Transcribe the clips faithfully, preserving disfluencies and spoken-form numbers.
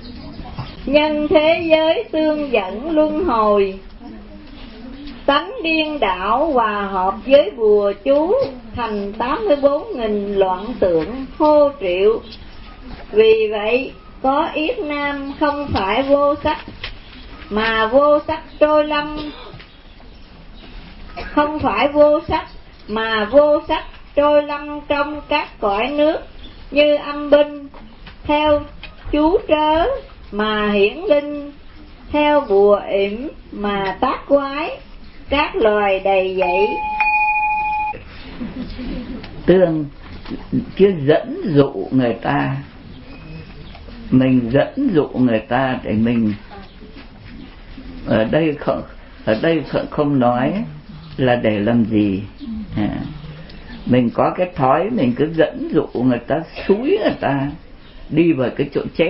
Nhân thế giới tương dẫn luân hồi, tánh điên đảo hòa hợp với bùa chú, thành tám mươi bốn nghìn loạn tượng hô triệu. Vì vậy có yết nam không phải vô sắc, mà vô sắc trôi lâm, không phải vô sắc mà vô sắc trôi lâm trong các cõi nước, như âm binh theo chú trớ mà hiển linh, theo bùa yểm mà tác quái, các loài đầy dẫy. Tương chứ dẫn dụ người ta, mình dẫn dụ người ta để mình ở đây không ở đây không, không nói là để làm gì. À, mình có cái thói mình cứ dẫn dụ người ta, xúi người ta đi vào cái chỗ chết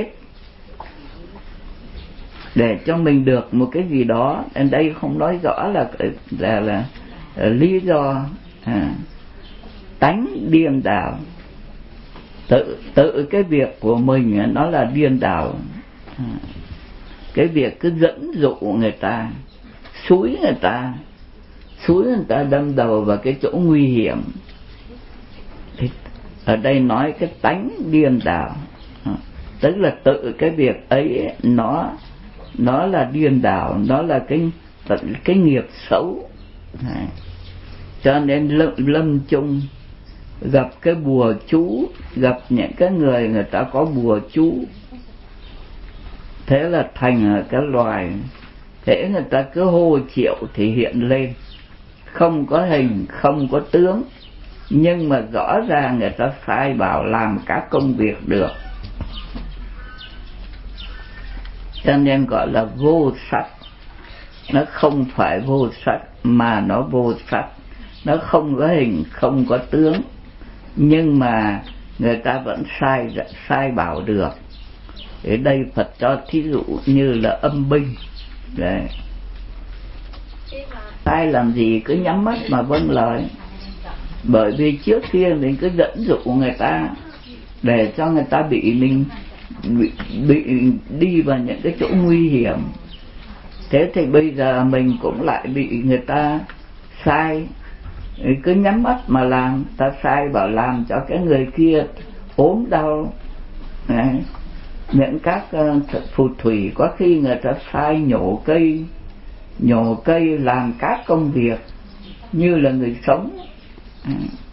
để cho mình được một cái gì đó. Ở đây không nói rõ là là là, là lý do. À, tánh điên đảo, tự tự cái việc của mình nó là điên đảo. À, cái việc cứ dẫn dụ người ta, xúi người ta, xúi người ta đâm đầu vào cái chỗ nguy hiểm. Thì ở đây nói cái tánh điên đảo, à, tức là tự cái việc ấy nó nó là điên đảo, nó là cái cái nghiệp xấu. À, cho nên lâm, lâm chung gặp cái bùa chú, gặp những cái người người ta có bùa chú, thế là thành cái loài, thế người ta cứ hô triệu thì hiện lên, không có hình, không có tướng, nhưng mà rõ ràng người ta sai bảo làm các công việc được. Cho nên gọi là vô sắc. Nó không phải vô sắc mà nó vô sắc, nó không có hình, không có tướng, nhưng mà người ta vẫn sai sai bảo được. Ở đây Phật cho thí dụ như là âm binh. Đấy, sai làm gì cứ nhắm mắt mà vâng lời, bởi vì trước kia mình cứ dẫn dụ người ta để cho người ta bị mình bị, bị đi vào những cái chỗ nguy hiểm. Thế thì bây giờ mình cũng lại bị người ta sai, cứ nhắm mắt mà làm, ta sai bảo làm cho cái người kia ốm đau. Đấy, những các uh, phù thủy có khi người ta sai nhổ cây, nhổ cây làm các công việc như là người sống. À,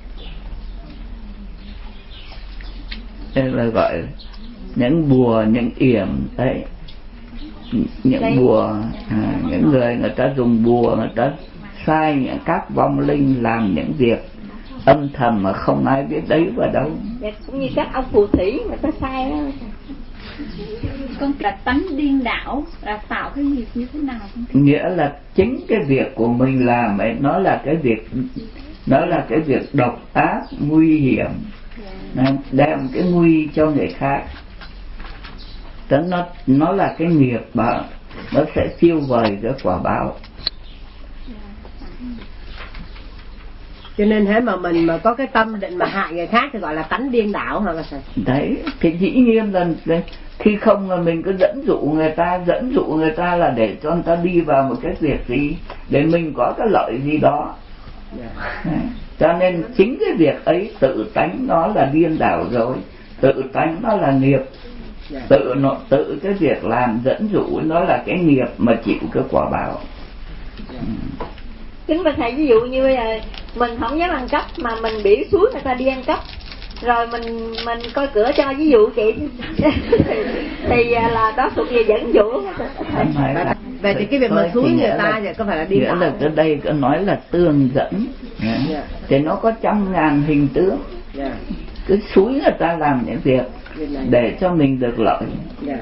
đây là gọi những bùa, những yểm đấy, những đấy. Bùa, à, những người người ta dùng bùa, người ta sai những các vong linh làm những việc âm thầm mà không ai biết đấy vào đâu. Cũng như các ông phù thủy người ta sai đó. Con là tánh điên đảo là tạo cái nghiệp như thế nào? Nghĩa là chính cái việc của mình làm ấy, nó là cái việc, nó là cái việc độc ác, nguy hiểm, đem cái nguy cho người khác. Đó, nó nó là cái nghiệp mà nó sẽ chiêu vời cái quả báo. Cho nên thế mà mình mà có cái tâm định mà hại người khác thì gọi là tánh điên đảo hả bà thầy? Đấy, thì dĩ nhiên là khi không là mình cứ dẫn dụ người ta, dẫn dụ người ta là để cho người ta đi vào một cái việc gì, để mình có cái lợi gì đó. Yeah. Cho nên chính cái việc ấy tự tánh nó là điên đảo rồi, tự tánh nó là nghiệp. Yeah. Tự nó tự cái việc làm dẫn dụ nó là cái nghiệp mà chịu cái quả báo. Yeah. Kính bạch thầy, ví dụ như bây giờ mình không dám ăn cắp mà mình biểu suối người ta đi ăn cắp, rồi mình mình coi cửa cho, ví dụ chị thì là đó thuộc về dẫn dụ. Vậy thì cái việc mà suối người ta thì có phải là đi nghĩa là cái đây có nói là tương dẫn. Yeah. Thì nó có trăm ngàn hình tướng. Yeah. Cứ suối người ta làm những việc để cho mình được lợi. Yeah.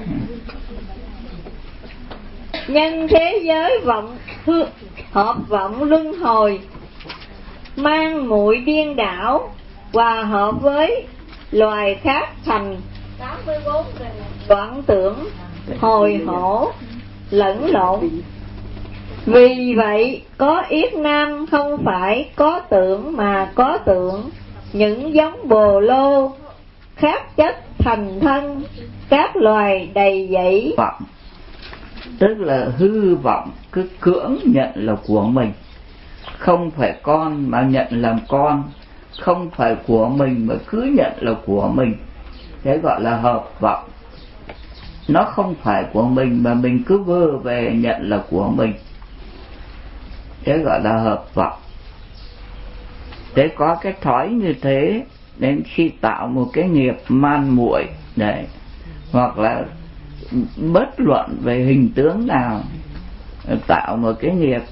Nhân thế giới vọng hư, hợp vọng luân hồi, mang muội điên đảo hòa hợp với loài khác thành tám mươi bốn đoạn tưởng hồi hổ lẫn lộn. Vì vậy có yết nam không phải có tưởng mà có tượng, những giống bồ lô khát chất thành thân, các loài đầy dẫy. Vọng tức là hư vọng, cứ cưỡng nhận là của mình, không phải con mà nhận làm con, không phải của mình mà cứ nhận là của mình, thế gọi là hợp vọng. Nó không phải của mình mà mình cứ vơ về nhận là của mình, thế gọi là hợp vọng. Thế có cái thói như thế, đến khi tạo một cái nghiệp man muội đấy, hoặc là bất luận về hình tướng nào, tạo một cái nghiệp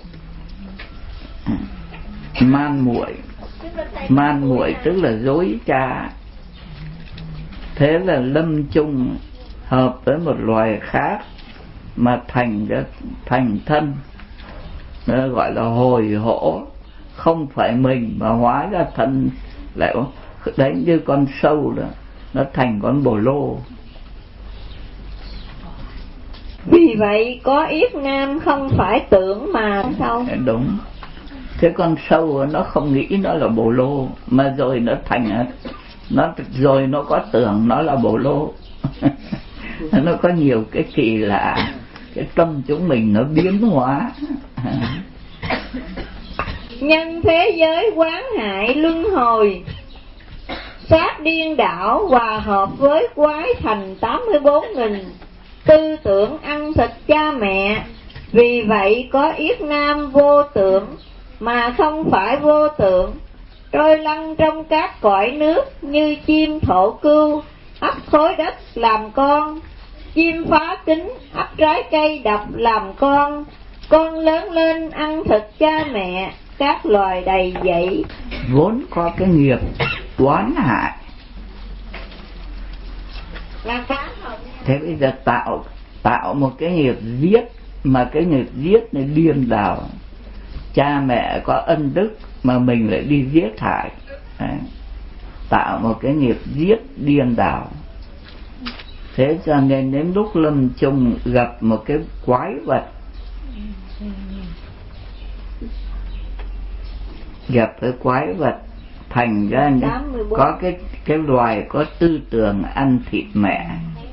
man muội. Man muội tức là dối trá. Thế là lâm chung hợp với một loài khác mà thành ra thành thân, nó gọi là hồi hổ, không phải mình mà hóa ra thân lại đấy, như con sâu đó, nó thành con bồ lô. Vì vậy có yết nam không phải tưởng mà sâu. Đúng. Thế con sâu nó không nghĩ nó là bồ lô, mà rồi nó thành nó rồi nó có tưởng nó là bồ lô. Nó có nhiều cái kỳ lạ, cái tâm chúng mình nó biến hóa. Nhân thế giới quán hại luân hồi, sát điên đảo hòa hợp với quái thành tám mươi bốn nghìn, tư tưởng ăn thịt cha mẹ. Vì vậy có yết nam vô tưởng mà không phải vô tượng, trôi lăn trong các cõi nước như chim thổ cưu, ấp khối đất làm con, chim phá kính ấp trái cây độc làm con, con lớn lên ăn thịt cha mẹ, các loài đầy dẫy. Vốn có cái nghiệp oán hại, thế bây giờ tạo tạo một cái nghiệp giết, mà cái nghiệp giết này điên đảo. Cha mẹ có ân đức mà mình lại đi giết hại. Đấy. Tạo một cái nghiệp giết điên đảo. Thế cho nên đến lúc lâm chung gặp một cái quái vật, gặp cái quái vật thành ra có cái cái loài có tư tưởng ăn thịt mẹ.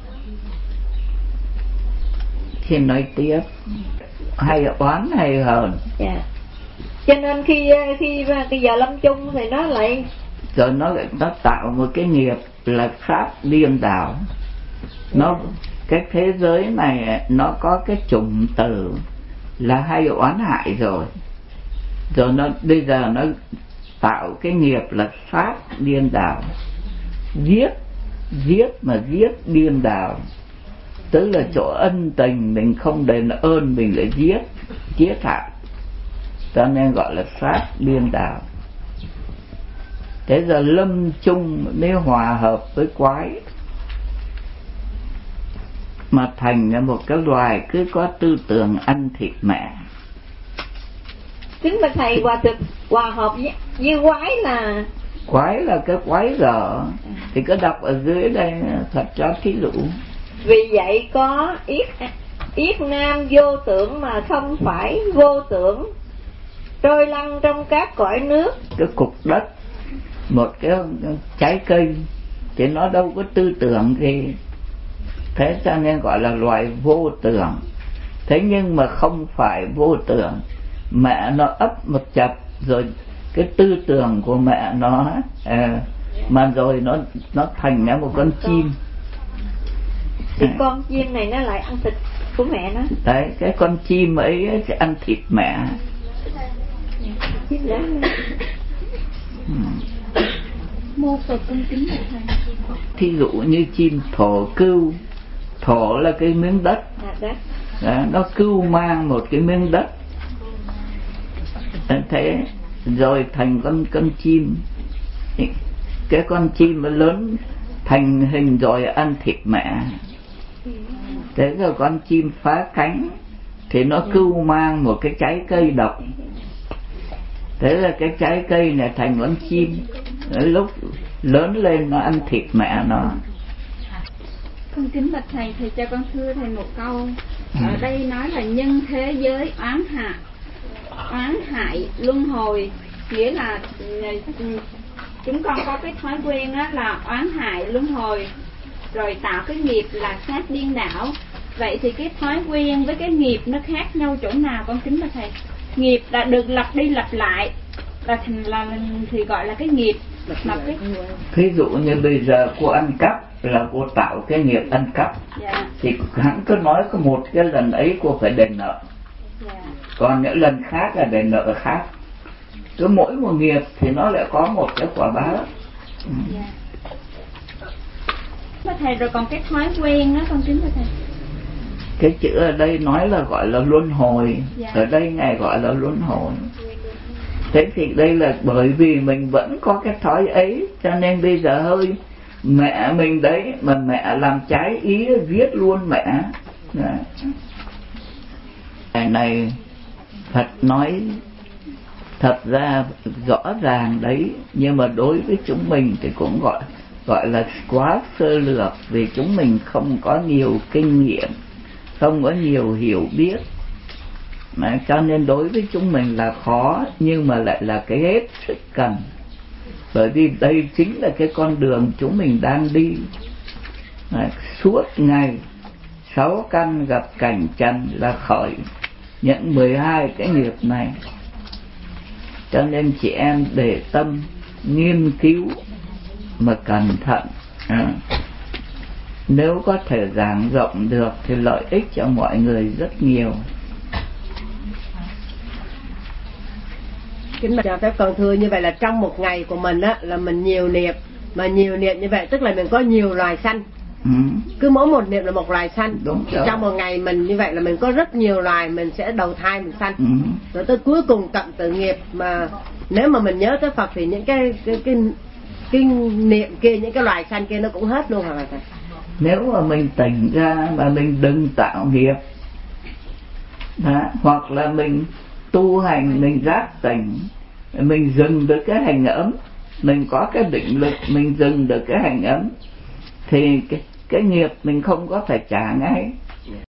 Thì nói tiếp, hay oán hay hờn. Yeah. Cho nên khi khi cái giờ lâm chung thì nó lại rồi nó lại nó tạo một cái nghiệp là pháp điên đảo. Nó cái thế giới này nó có cái chủng tử là hay oán hại rồi, rồi nó bây giờ nó tạo cái nghiệp là pháp điên đảo, giết giết mà giết điên đảo, tức là chỗ ân tình mình không đền ơn mình lại giết giết hại, cho nên gọi là pháp điên đảo. Thế giờ lâm chung mới hòa hợp với quái mà thành ra một cái loài cứ có tư tưởng ăn thịt mẹ. Kính bạch thầy, hòa thực hòa hợp với, với quái là quái là cái quái gở, thì cứ đọc ở dưới đây thật cho thí dụ. Vì vậy có yết yết nam vô tưởng mà không phải vô tưởng, trôi lăn trong các cõi nước. Cái cục đất, một cái trái cây thì nó đâu có tư tưởng gì, thế cho nên gọi là loài vô tưởng. Thế nhưng mà không phải vô tưởng, mẹ nó ấp một chập rồi cái tư tưởng của mẹ nó à, mà rồi nó nó thành ra một con chim. Thì à. Con chim này nó lại ăn thịt của mẹ nó. Đấy, cái con chim ấy sẽ ăn thịt mẹ. Chim lớn. Mô Phật cung kính thầy. Thí dụ như chim thổ cưu, thổ là cái miếng đất, à, đất. Đó, nó cưu mang một cái miếng đất, thế rồi thành con con chim. Cái con chim nó lớn thành hình rồi ăn thịt mẹ. Thế rồi con chim phá cánh thì nó cưu mang một cái trái cây độc, thế là cái trái cây này thành con chim, lúc lớn lên nó ăn thịt mẹ nó. Con kính bạch thầy, thầy cho con thưa thầy một câu. Ở đây nói là nhân thế giới oán hại, oán hại luân hồi, nghĩa là chúng con có cái thói quen á là oán hại luân hồi, rồi tạo cái nghiệp là sát điên đảo. Vậy thì cái thói quen với cái nghiệp nó khác nhau chỗ nào con kính bạch thầy? Nghiệp là được lặp đi lặp lại là thành là thì gọi là cái nghiệp. Mà cái ví dụ như bây giờ cô ăn cắp là cô tạo cái nghiệp ăn cắp. dạ. Thì hắn cứ nói có một cái lần ấy cô phải đền nợ. Dạ. Còn những lần khác là đền nợ khác. Cứ mỗi một nghiệp thì nó lại có một cái quả báo. Dạ. Mà thầy rồi còn cái thói quen đó con kính thưa thầy. Cái chữ ở đây nói là gọi là luân hồi. Dạ. Ở đây Ngài gọi là luân hồi. Thế thì đây là bởi vì mình vẫn có cái thói ấy, cho nên bây giờ hơi mẹ mình đấy mà mẹ làm trái ý giết luôn mẹ. Cái này Phật nói thật ra rõ ràng đấy, nhưng mà đối với chúng mình thì cũng gọi gọi là quá sơ lược, vì chúng mình không có nhiều kinh nghiệm, không có nhiều hiểu biết. Mà cho nên đối với chúng mình là khó, nhưng mà lại là cái hết sức cần. Bởi vì đây chính là cái con đường chúng mình đang đi. Mà suốt ngày sáu căn gặp cảnh trần là khởi những mười hai cái nghiệp này. Cho nên chị em để tâm nghiên cứu mà cẩn thận. à, Nếu có thể giảng rộng được thì lợi ích cho mọi người rất nhiều. Kính bạch phép con thưa, như vậy là trong một ngày của mình á là mình nhiều niệm, mà nhiều niệm như vậy tức là mình có nhiều loài sanh. ừ. Cứ mỗi một niệm là một loài sanh. Đúng rồi. Trong một ngày mình như vậy là mình có rất nhiều loài, mình sẽ đầu thai mình sanh. ừ. Rồi tới cuối cùng cận tử nghiệp, mà nếu mà mình nhớ tới Phật thì những cái cái cái kinh niệm kia, những cái loài sanh kia nó cũng hết luôn hả bà thầy? Nếu mà mình tỉnh ra mà mình đừng tạo nghiệp đó, hoặc là mình tu hành, mình giác tỉnh, mình dừng được cái hành ấm, mình có cái định lực, mình dừng được cái hành ấm, thì cái, cái nghiệp mình không có phải trả ngay.